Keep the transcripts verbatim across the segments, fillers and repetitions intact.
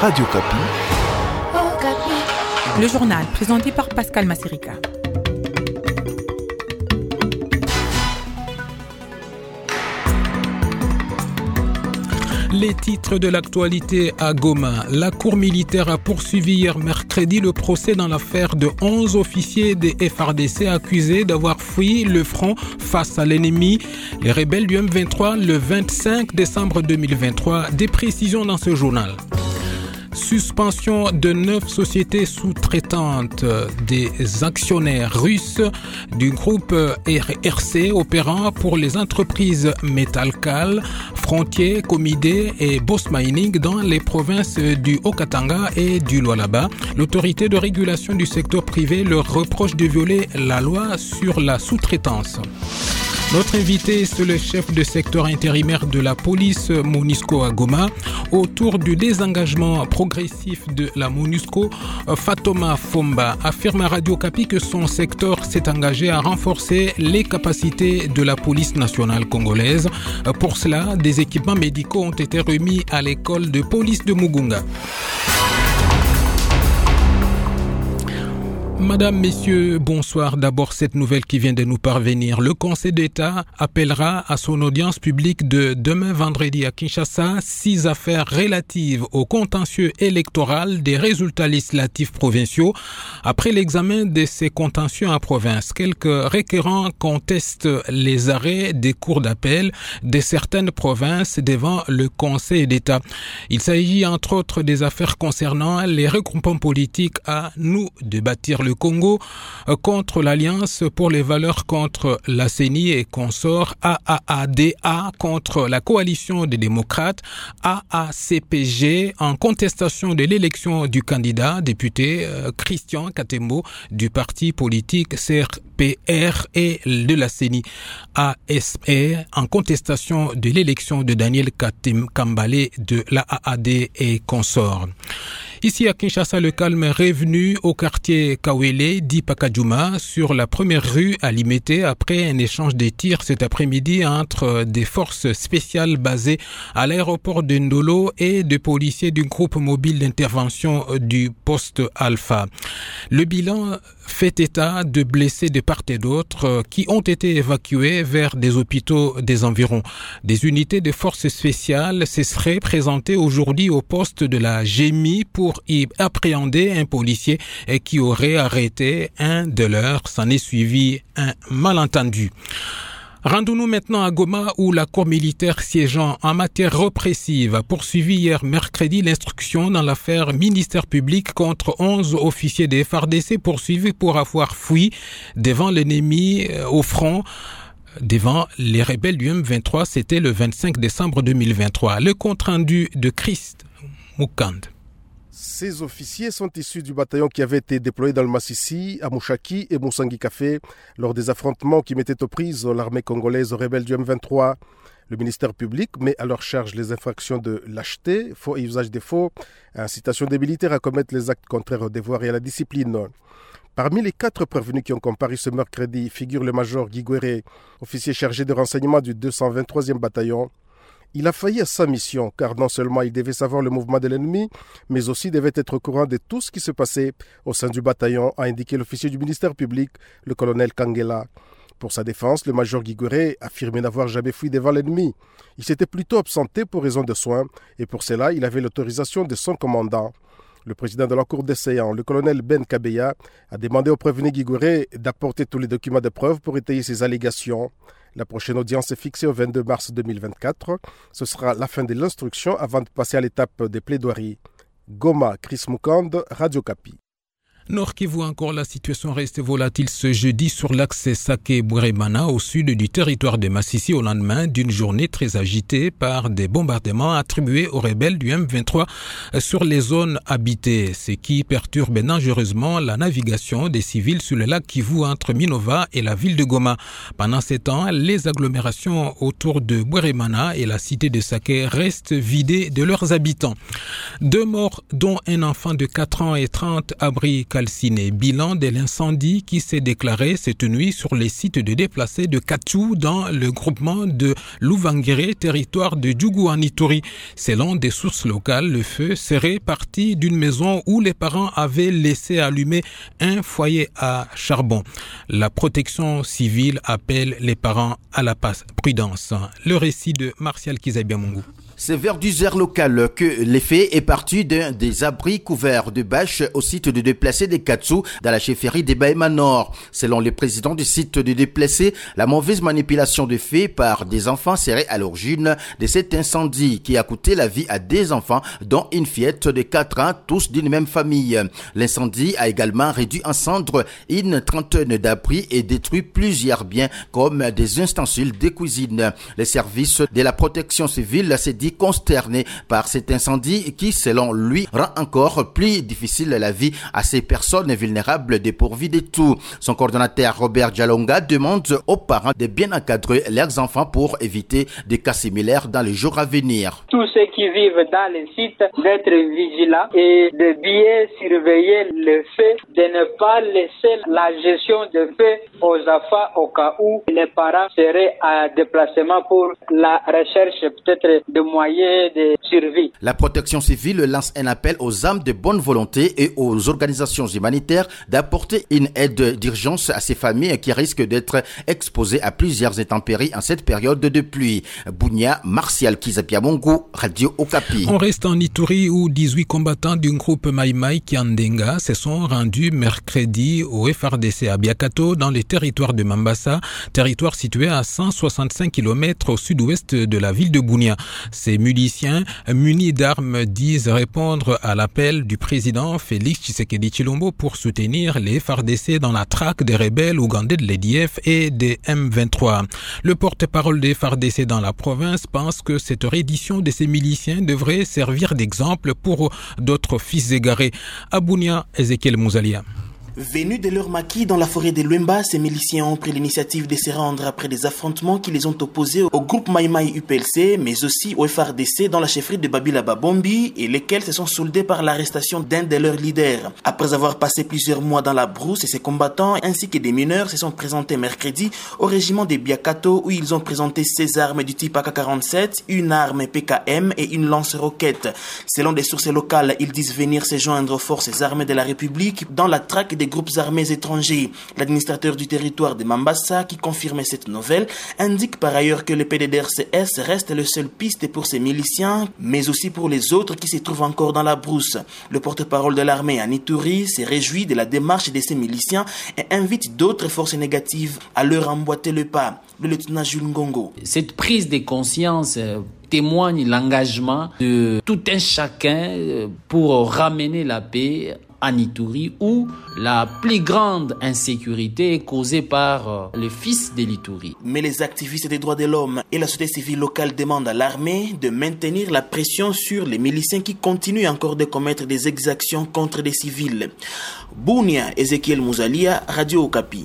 Radio Kapi. Le journal présenté par Pascal Massirika. Les titres de l'actualité à Goma. La Cour militaire a poursuivi hier mercredi le procès dans l'affaire de onze officiers des F A R D C accusés d'avoir fui le front face à l'ennemi, les rebelles du M vingt-trois, le vingt-cinq décembre deux mille vingt-trois. Des précisions dans ce journal. Suspension de neuf sociétés sous-traitantes des actionnaires russes du groupe R R C opérant pour les entreprises Metalcal, Frontier, Comidé et Boss Mining dans les provinces du Haut-Katanga et du Lualaba. L'autorité de régulation du secteur privé leur reproche de violer la loi sur la sous-traitance. Notre invité, c'est le chef de secteur intérimaire de la police MONUSCO à Goma. Autour du désengagement progressif de la MONUSCO, Fatoma Fomba affirme à Radio Kapi que son secteur s'est engagé à renforcer les capacités de la police nationale congolaise. Pour cela, des équipements médicaux ont été remis à l'école de police de Mugunga. Madame, Messieurs, bonsoir. D'abord, cette nouvelle qui vient de nous parvenir. Le Conseil d'État appellera à son audience publique de demain vendredi à Kinshasa six affaires relatives au contentieux électoral des résultats législatifs provinciaux. Après l'examen de ces contentieux en province, quelques requérants contestent les arrêts des cours d'appel de certaines provinces devant le Conseil d'État. Il s'agit entre autres des affaires concernant les regroupements politiques à nous de bâtir le Congo contre l'Alliance pour les valeurs contre la C E N I et consorts, A A A D A contre la coalition des démocrates, A A C P G en contestation de l'élection du candidat député Christian Katembo du parti politique C R P R et de la C E N I, A S E en contestation de l'élection de Daniel Katem Kambale de l'A A A D et consorts. Ici à Kinshasa, le calme est revenu au quartier Kawele d'Ipakadjouma sur la première rue à Limete après un échange de tirs cet après-midi entre des forces spéciales basées à l'aéroport de Ndolo et des policiers du groupe mobile d'intervention du poste Alpha. Le bilan fait état de blessés de part et d'autre qui ont été évacués vers des hôpitaux des environs. Des unités de forces spéciales se seraient présentées aujourd'hui au poste de la G M I pour y appréhender un policier qui aurait arrêté un de leurs. S'en est suivi un malentendu. Rendons-nous maintenant à Goma où la Cour militaire siégeant en matière répressive a poursuivi hier mercredi l'instruction dans l'affaire ministère public contre onze officiers des F A R D C poursuivis pour avoir fui devant l'ennemi au front. Devant les rebelles du M vingt-trois, c'était le vingt-cinq décembre deux mille vingt-trois. Le compte-rendu de Christ Moukand. Ces officiers sont issus du bataillon qui avait été déployé dans le Massissi, à Mouchaki et Moussangi Café lors des affrontements qui mettaient aux prises l'armée congolaise aux rebelles du M vingt-trois. Le ministère public met à leur charge les infractions de lâcheté, faux et usage des faux, incitation des militaires à commettre les actes contraires aux devoirs et à la discipline. Parmi les quatre prévenus qui ont comparu ce mercredi figure le major Guy Guéré, officier chargé de renseignement du deux cent vingt-troisième bataillon. Il a failli à sa mission, car non seulement il devait savoir le mouvement de l'ennemi, mais aussi devait être au courant de tout ce qui se passait au sein du bataillon, a indiqué l'officier du ministère public, le colonel Kangela. Pour sa défense, le major Guiguré affirmait n'avoir jamais fui devant l'ennemi. Il s'était plutôt absenté pour raison de soins, et pour cela, il avait l'autorisation de son commandant. Le président de la Cour des séants, le colonel Ben Kabeya, a demandé au prévenu Guiguré d'apporter tous les documents de preuve pour étayer ses allégations. La prochaine audience est fixée au vingt-deux mars deux mille vingt-quatre. Ce sera la fin de l'instruction avant de passer à l'étape des plaidoiries. Goma, Chris Moukand, Radio Kapi. Nord Kivu encore, la situation reste volatile ce jeudi sur l'axe Sake-Bweremana au sud du territoire de Massissi au lendemain d'une journée très agitée par des bombardements attribués aux rebelles du M vingt-trois sur les zones habitées, ce qui perturbe dangereusement la navigation des civils sur le lac Kivu entre Minova et la ville de Goma. Pendant ces temps, les agglomérations autour de Bweremana et la cité de Sake restent vidées de leurs habitants. Deux morts, dont un enfant de quatre ans et trente abris calcinés. Bilan de l'incendie qui s'est déclaré cette nuit sur les sites de déplacés de Katchou dans le groupement de Louvangere, territoire de Djougou en Ituri. Selon des sources locales, le feu serait parti d'une maison où les parents avaient laissé allumer un foyer à charbon. La protection civile appelle les parents à la prudence. Le récit de Martial Kizabiamungu. C'est vers dix heures locales que l'effet est parti d'un des abris couverts de bâches au site de déplacés des Katchou dans la chefferie des Bahema Nord. Selon les présidents du site de déplacés, la mauvaise manipulation de faits par des enfants serait à l'origine de cet incendie qui a coûté la vie à des enfants, dont une fillette de quatre ans, tous d'une même famille. L'incendie a également réduit en cendres une trentaine d'abris et détruit plusieurs biens comme des ustensiles de cuisine. Les services de la protection civile s'est dit consterné par cet incendie qui, selon lui, rend encore plus difficile la vie à ces personnes vulnérables dépourvues de tout. Son coordonnateur Robert Djalonga demande aux parents de bien encadrer leurs enfants pour éviter des cas similaires dans les jours à venir. Tous ceux qui vivent dans les sites d'être vigilants et de bien surveiller le feu, de ne pas laisser la gestion de feu aux enfants au cas où les parents seraient à déplacement pour la recherche peut-être de moyens de survie. La protection civile lance un appel aux âmes de bonne volonté et aux organisations humanitaires d'apporter une aide d'urgence à ces familles qui risquent d'être exposées à plusieurs intempéries en cette période de pluie. Bounia, Martial Kizabiamungu, Radio Okapi. On reste en Ituri où dix-huit combattants du groupe Mai Mai Kiandenga se sont rendus mercredi au F R D C à Biakato dans le territoire de Mambasa, territoire situé à cent soixante-cinq kilomètres au sud-ouest de la ville de Bunia. Ces miliciens munis d'armes disent répondre à l'appel du président Félix Tshisekedi Tshilombo pour soutenir les F R D C dans la traque des rebelles ougandais de l'E D F et des M vingt-trois. Le porte-parole des F R D C dans la province pense que cette reddition de ces miliciens devrait servir d'exemple pour d'autres fils égarés. Abounia, Ezekiel Mouzalia. Venus de leur maquis dans la forêt de Luemba, ces miliciens ont pris l'initiative de se rendre après des affrontements qui les ont opposés au groupe Mai Mai U P L C, mais aussi au F R D C dans la chefferie de Babila Babombi, et lesquels se sont soldés par l'arrestation d'un de leurs leaders. Après avoir passé plusieurs mois dans la brousse, ces combattants ainsi que des mineurs se sont présentés mercredi au régiment des Biakato où ils ont présenté seize armes du type A K quarante-sept, une arme P K M et une lance-roquette. Selon des sources locales, ils disent venir se joindre aux forces armées de la République dans la traque des groupes armés étrangers. L'administrateur du territoire de Mambasa, qui confirmait cette nouvelle, indique par ailleurs que le P D D R C S reste le seul piste pour ces miliciens, mais aussi pour les autres qui se trouvent encore dans la brousse. Le porte-parole de l'armée en Ituri s'est réjoui de la démarche de ces miliciens et invite d'autres forces négatives à leur emboîter le pas. Le lieutenant Jules Ngongo. Cette prise de conscience témoigne l'engagement de tout un chacun pour ramener la paix en Ituri, où la plus grande insécurité est causée par les fils de l'Ituri. Mais les activistes des droits de l'homme et la société civile locale demandent à l'armée de maintenir la pression sur les miliciens qui continuent encore de commettre des exactions contre des civils. Bounia, Ezekiel Mouzalia, Radio Okapi.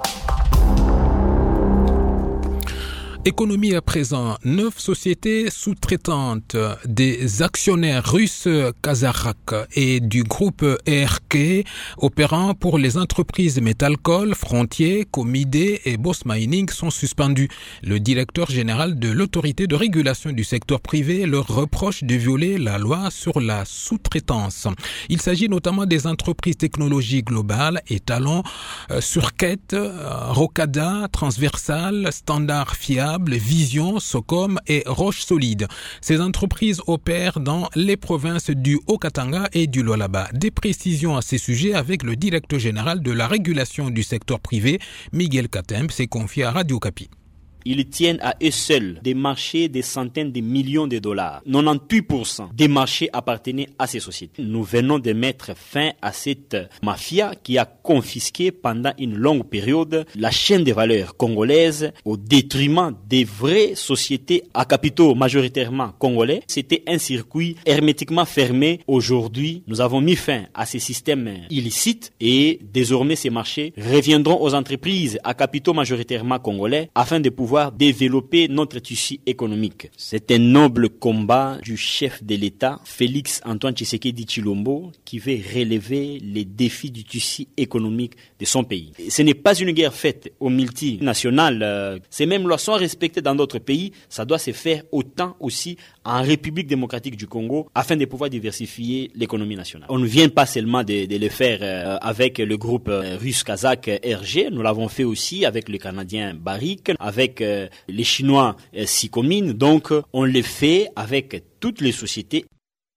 Économie à présent, neuf sociétés sous-traitantes des actionnaires russes Kazarak et du groupe E R K opérant pour les entreprises Metalcol, Frontier, Comidé et Boss Mining sont suspendus. Le directeur général de l'autorité de régulation du secteur privé leur reproche de violer la loi sur la sous-traitance. Il s'agit notamment des entreprises technologiques globales, Étalon, euh, Surquête, euh, Rocada, Transversal, Standard Fiable, Vision, Socom et Roche Solide. Ces entreprises opèrent dans les provinces du Haut-Katanga et du Lualaba. Des précisions à ces sujets avec le directeur général de la régulation du secteur privé, Miguel Katembe, s'est confié à Radio Okapi. Ils tiennent à eux seuls des marchés de centaines de millions de dollars. quatre-vingt-dix pour cent des marchés appartenaient à ces sociétés. Nous venons de mettre fin à cette mafia qui a confisqué pendant une longue période la chaîne de valeur congolaise au détriment des vraies sociétés à capitaux majoritairement congolais. C'était un circuit hermétiquement fermé. Aujourd'hui, nous avons mis fin à ces systèmes illicites et désormais ces marchés reviendront aux entreprises à capitaux majoritairement congolais afin de pouvoir pouvoir développer notre tissu économique. C'est un noble combat du chef de l'État, Félix Antoine Tshisekedi Tshilombo, qui veut relever les défis du tissu économique de son pays. Ce n'est pas une guerre faite aux multinationales. Ces mêmes lois sont respectées dans d'autres pays. Ça doit se faire autant aussi en République démocratique du Congo afin de pouvoir diversifier l'économie nationale. On ne vient pas seulement de, de le faire euh, avec le groupe euh, russe-kazakh R G, nous l'avons fait aussi avec le Canadien Barrick, avec euh, les Chinois euh, Sicomine, donc on le fait avec toutes les sociétés.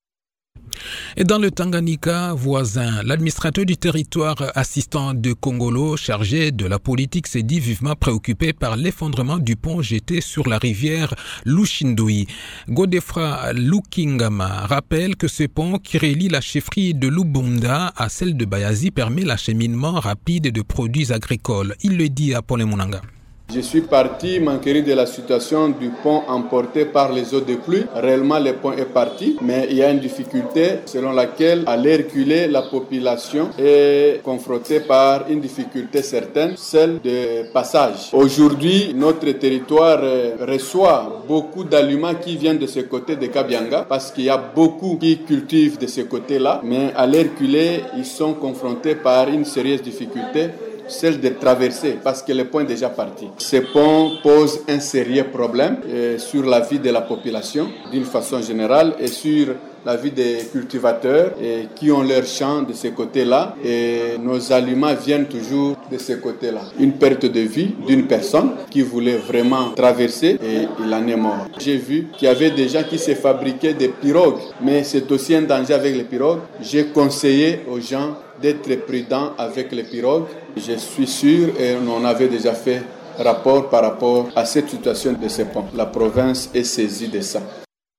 Et dans le Tanganyika voisin, l'administrateur du territoire assistant de Kongolo chargé de la politique s'est dit vivement préoccupé par l'effondrement du pont jeté sur la rivière Lushindoui. Godefra Lukingama rappelle que ce pont qui relie la chefferie de Lubunda à celle de Bayazi permet l'acheminement rapide de produits agricoles. Il le dit à Paul Munanga. Je suis parti m'enquérir de la situation du pont emporté par les eaux de pluie. Réellement, le pont est parti, mais il y a une difficulté selon laquelle, à l'air reculer, la population est confrontée par une difficulté certaine, celle de passage. Aujourd'hui, notre territoire reçoit beaucoup d'aliments qui viennent de ce côté de Kabyanga, parce qu'il y a beaucoup qui cultivent de ce côté-là, mais à l'air reculer, ils sont confrontés par une sérieuse difficulté, celle de traverser, parce que le pont est déjà parti. Ce pont pose un sérieux problème euh, sur la vie de la population d'une façon générale et sur la vie des cultivateurs et qui ont leur champ de ce côté-là, et nos aliments viennent toujours de ce côté-là. Une perte de vie d'une personne qui voulait vraiment traverser et il en est mort. J'ai vu qu'il y avait des gens qui se fabriquaient des pirogues, mais c'est aussi un danger avec les pirogues. J'ai conseillé aux gens d'être prudents avec les pirogues. Je suis sûr, et on avait déjà fait rapport par rapport à cette situation de ce pont. La province est saisie de ça.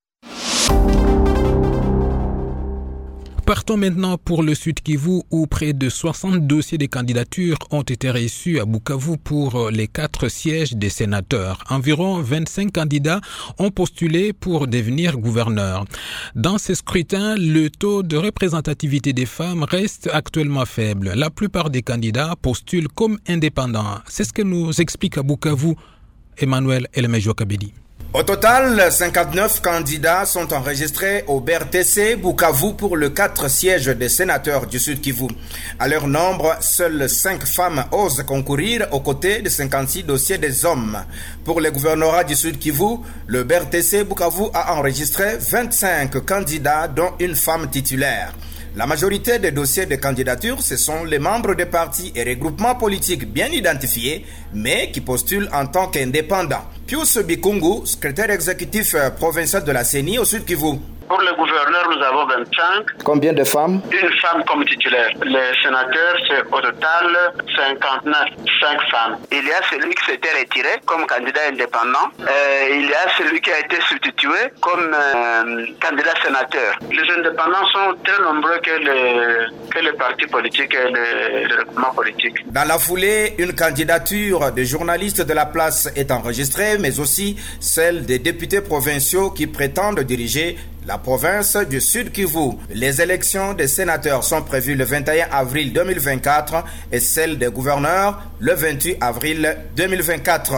Partons maintenant pour le Sud Kivu où près de soixante dossiers de candidatures ont été reçus à Bukavu pour les quatre sièges des sénateurs. Environ vingt-cinq candidats ont postulé pour devenir gouverneurs. Dans ces scrutins, le taux de représentativité des femmes reste actuellement faible. La plupart des candidats postulent comme indépendants. C'est ce que nous explique à Bukavu Emmanuel Elemejo Kabedi. Au total, cinquante-neuf candidats sont enregistrés au B R T C Bukavu pour le quatre sièges des sénateurs du Sud Kivu. À leur nombre, seules cinq femmes osent concourir aux côtés de cinquante-six dossiers des hommes. Pour le gouvernorat du Sud Kivu, le B R T C Bukavu a enregistré vingt-cinq candidats dont une femme titulaire. La majorité des dossiers de candidature, ce sont les membres des partis et regroupements politiques bien identifiés, mais qui postulent en tant qu'indépendants. Pius Bikungu, secrétaire exécutif provincial de la C E N I au Sud Kivu. Pour le gouverneur, nous avons vingt-cinq. Combien de femmes? Une femme comme titulaire. Les sénateurs, c'est au total cinquante-neuf, cinq femmes. Il y a celui qui s'était retiré comme candidat indépendant. Euh, il y a celui qui a été substitué comme euh, candidat sénateur. Les indépendants sont très nombreux que les, que les partis politiques et les, les regroupements politiques. Dans la foulée, une candidature de journalistes de la place est enregistrée, mais aussi celle des députés provinciaux qui prétendent diriger la province du Sud Kivu. Les élections des sénateurs sont prévues le vingt et un avril deux mille vingt-quatre et celles des gouverneurs le vingt-huit avril deux mille vingt-quatre.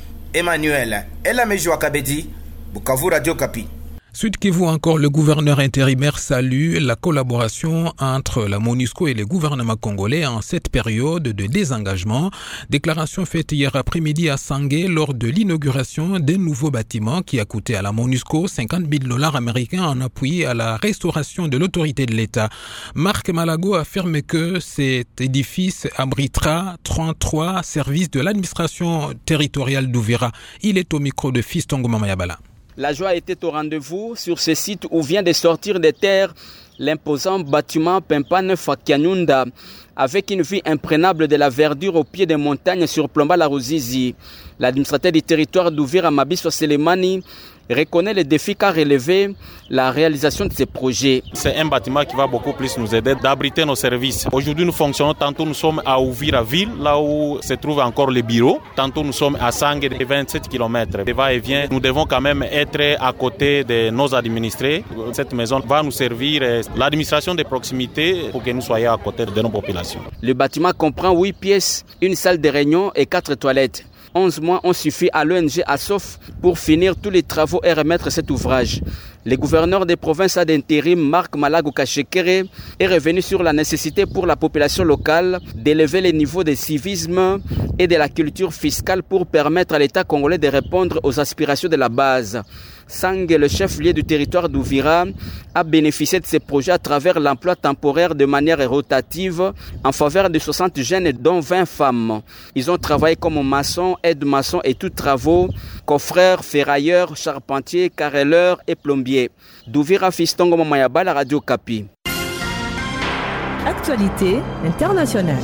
Emmanuel Elamejo Akabedi, Bukavu Radio Kapi. Sud Kivu encore, le gouverneur intérimaire salue la collaboration entre la MONUSCO et le gouvernement congolais en cette période de désengagement. Déclaration faite hier après-midi à Sangé lors de l'inauguration d'un nouveau bâtiment qui a coûté à la MONUSCO cinquante mille dollars américains en appui à la restauration de l'autorité de l'État. Marc Malago affirme que cet édifice abritera trente-trois services de l'administration territoriale d'Ouvira. Il est au micro de Fistongo Mamayabala. La joie était au rendez-vous sur ce site où vient de sortir des terres l'imposant bâtiment Pimpane Fakianunda avec une vue imprenable de la verdure au pied des montagnes surplombant la Ruzizi. L'administrateur du territoire d'Ouvira, Mabiso Selemani, reconnaît les défis qu'a relevé la réalisation de ces projets. C'est un bâtiment qui va beaucoup plus nous aider d'abriter nos services. Aujourd'hui, nous fonctionnons, tantôt nous sommes à Ouvira ville, là où se trouvent encore les bureaux. Tantôt nous sommes à Sangé, de vingt-sept kilomètres. De va-et-vient, nous devons quand même être à côté de nos administrés. Cette maison va nous servir l'administration de proximité pour que nous soyons à côté de nos populations. Le bâtiment comprend huit pièces, une salle de réunion et quatre toilettes. onze mois ont suffi à l'O N G ASOF pour finir tous les travaux et remettre cet ouvrage. Le gouverneur des provinces d'intérim, Marc Malago Kachekere, est revenu sur la nécessité pour la population locale d'élever les niveaux de civisme et de la culture fiscale pour permettre à l'État congolais de répondre aux aspirations de la base. Sang, le chef-lieu du territoire d'Ouvira, a bénéficié de ces projets à travers l'emploi temporaire de manière rotative en faveur de soixante jeunes dont vingt femmes. Ils ont travaillé comme maçons, aides-maçons et tous travaux, coffreurs, ferrailleurs, charpentiers, carreleurs et plombiers. D'Ouvira, Fistongo Mamayaba, la Radio Kapi. Actualité internationale.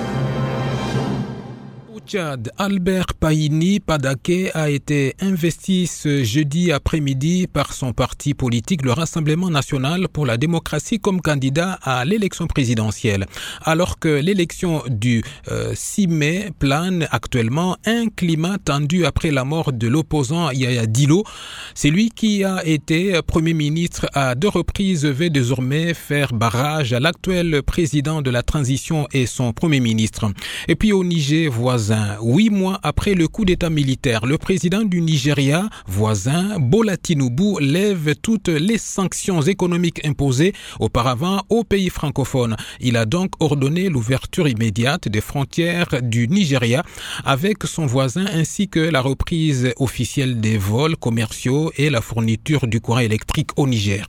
Tchad, Albert Payini Padaké a été investi ce jeudi après-midi par son parti politique, le Rassemblement national pour la démocratie, comme candidat à l'élection présidentielle. Alors que l'élection du euh, six mai plane actuellement un climat tendu après la mort de l'opposant Yaya Dillo, c'est lui qui a été Premier ministre à deux reprises veut désormais faire barrage à l'actuel président de la transition et son Premier ministre. Et puis au Niger voisin, huit mois après le coup d'état militaire, le président du Nigeria voisin, Bola Tinubu, lève toutes les sanctions économiques imposées auparavant aux pays francophones. Il a donc ordonné l'ouverture immédiate des frontières du Nigeria avec son voisin ainsi que la reprise officielle des vols commerciaux et la fourniture du courant électrique au Niger.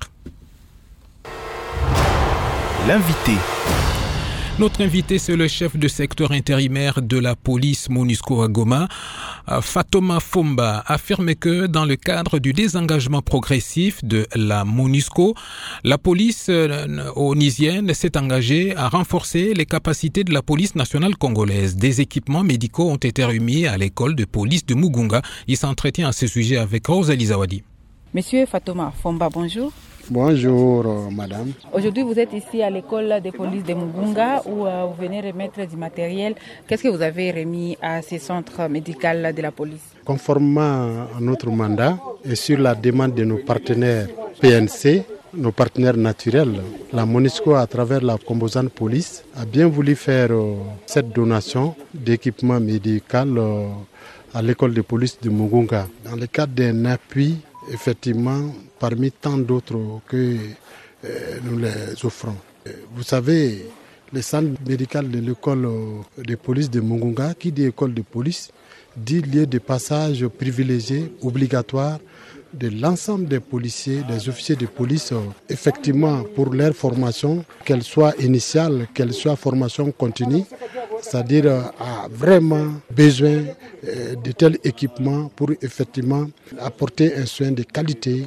L'invité. Notre invité, c'est le chef de secteur intérimaire de la police MONUSCO à Goma. Fatoma Fomba affirme que dans le cadre du désengagement progressif de la MONUSCO, la police onisienne s'est engagée à renforcer les capacités de la police nationale congolaise. Des équipements médicaux ont été remis à l'école de police de Mugunga. Il s'entretient à ce sujet avec Rosalie Zawadi. Monsieur Fatoma Fomba, bonjour. Bonjour, euh, madame. Aujourd'hui, vous êtes ici à l'école de police de Mugunga où euh, vous venez remettre du matériel. Qu'est-ce que vous avez remis à ce centre médical de la police? Conformément à notre mandat et sur la demande de nos partenaires P N C, nos partenaires naturels, la MONUSCO, à travers la composante police, a bien voulu faire euh, cette donation d'équipement médical euh, à l'école de police de Mugunga. Dans le cadre d'un appui, effectivement, parmi tant d'autres que euh, nous les offrons. Vous savez, le centre médical de l'école de police de Mugunga, qui dit école de police, dit lieu de passage privilégié, obligatoire de l'ensemble des policiers, des officiers de police, effectivement pour leur formation, qu'elle soit initiale, qu'elle soit formation continue, c'est-à-dire a vraiment besoin de tel équipement pour effectivement apporter un soin de qualité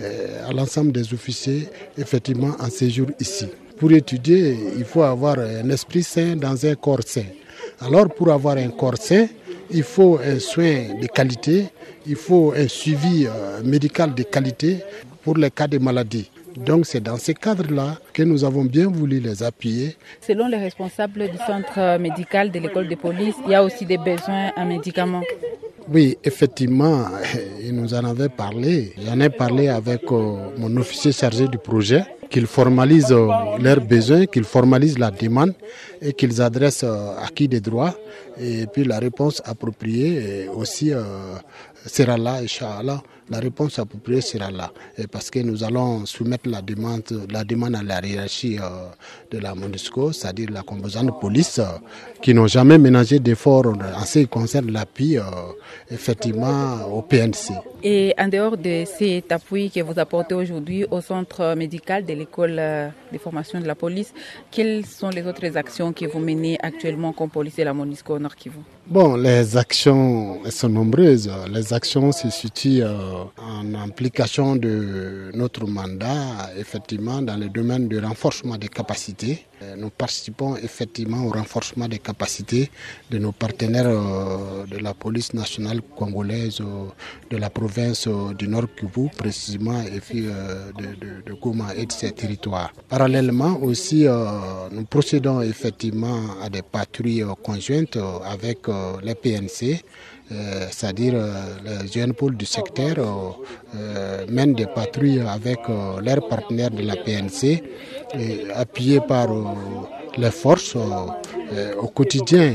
à l'ensemble des officiers effectivement en séjour ici. Pour étudier, il faut avoir un esprit sain dans un corps sain. Alors pour avoir un corps sain, il faut un soin de qualité, il faut un suivi médical de qualité pour les cas de maladie. Donc c'est dans ce cadre-là que nous avons bien voulu les appuyer. Selon les responsables du centre médical de l'école de police, il y a aussi des besoins en médicaments. Oui, effectivement, il nous en avait parlé. J'en ai parlé avec euh, mon officier chargé du projet, qu'ils formalisent euh, leurs besoins, qu'ils formalisent la demande et qu'ils adressent euh, à qui des droits. Et puis la réponse appropriée aussi euh, sera là, Inch'Allah. La réponse appropriée sera là. Et parce que nous allons soumettre la demande, la demande à la hiérarchie euh, de la MONUSCO, c'est-à-dire la composante police, euh, qui n'ont jamais ménagé d'efforts en ce qui concerne l'appui euh, effectivement au P N C. Et en dehors de cet appui que vous apportez aujourd'hui au centre médical de l'école de formation de la police, quelles sont les autres actions que vous menez actuellement comme policier de la MONUSCO au Nord Kivu? Bon, les actions sont nombreuses. Les actions se situent euh, en implication de notre mandat, effectivement, dans le domaine du renforcement des capacités. Nous participons effectivement au renforcement des capacités de nos partenaires euh, de la police nationale congolaise, euh, de la province euh, du Nord Kivu, précisément, et puis euh, de, de, de Goma et de ses territoires. Parallèlement aussi, euh, nous procédons effectivement à des patrouilles euh, conjointes euh, avec euh, les P N C. Euh, c'est-à-dire euh, les jeunes pôles du secteur euh, euh, mènent des patrouilles avec euh, leurs partenaires de la P N C, et appuyés par euh, les forces euh, au quotidien.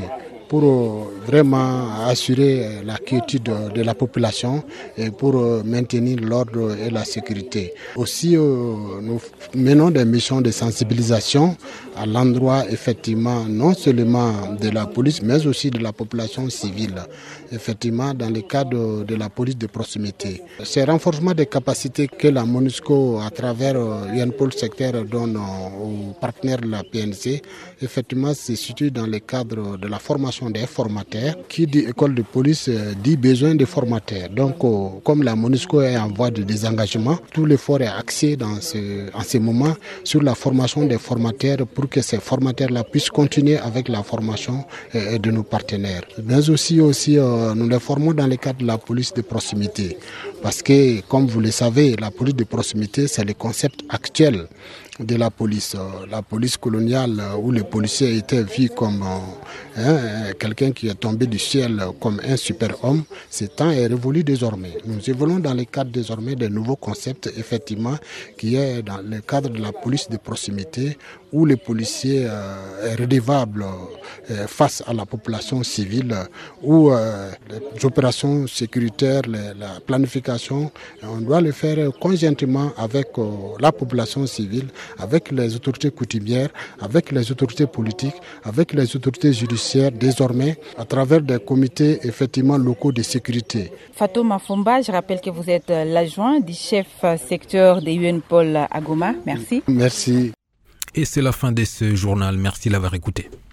pour vraiment assurer la quiétude de la population et pour maintenir l'ordre et la sécurité. Aussi, nous menons des missions de sensibilisation à l'endroit effectivement non seulement de la police mais aussi de la population civile, effectivement dans le cadre de la police de proximité. Ces renforcements des capacités que la MONUSCO à travers U N Pôle secteur donne aux partenaires de la P N C, effectivement se situe dans le cadre de la formation des formateurs. Qui dit école de police dit besoin de formateurs. Donc comme la MONUSCO est en voie de désengagement, tout l'effort est axé dans ce, en ce moment sur la formation des formateurs pour que ces formateurs-là puissent continuer avec la formation de nos partenaires. Mais aussi, aussi nous les formons dans le cadre de la police de proximité. Parce que, comme vous le savez, la police de proximité, c'est le concept actuel de la police. La police coloniale où les policiers étaient vus comme hein, quelqu'un qui est tombé du ciel comme un super-homme, ce temps est révolu désormais. Nous évoluons dans le cadre désormais des nouveaux concepts, effectivement, qui est dans le cadre de la police de proximité où les policiers euh, est redevable euh, face à la population civile, où euh, les opérations sécuritaires, les, la planification, on doit le faire conjointement avec euh, la population civile, avec les autorités coutumières, avec les autorités politiques, avec les autorités judiciaires, désormais à travers des comités effectivement locaux de sécurité. Fatou Mafumba, je rappelle que vous êtes l'adjoint du chef secteur des U N Pôle à Goma. Merci. Merci. Et c'est la fin de ce journal. Merci de l'avoir écouté.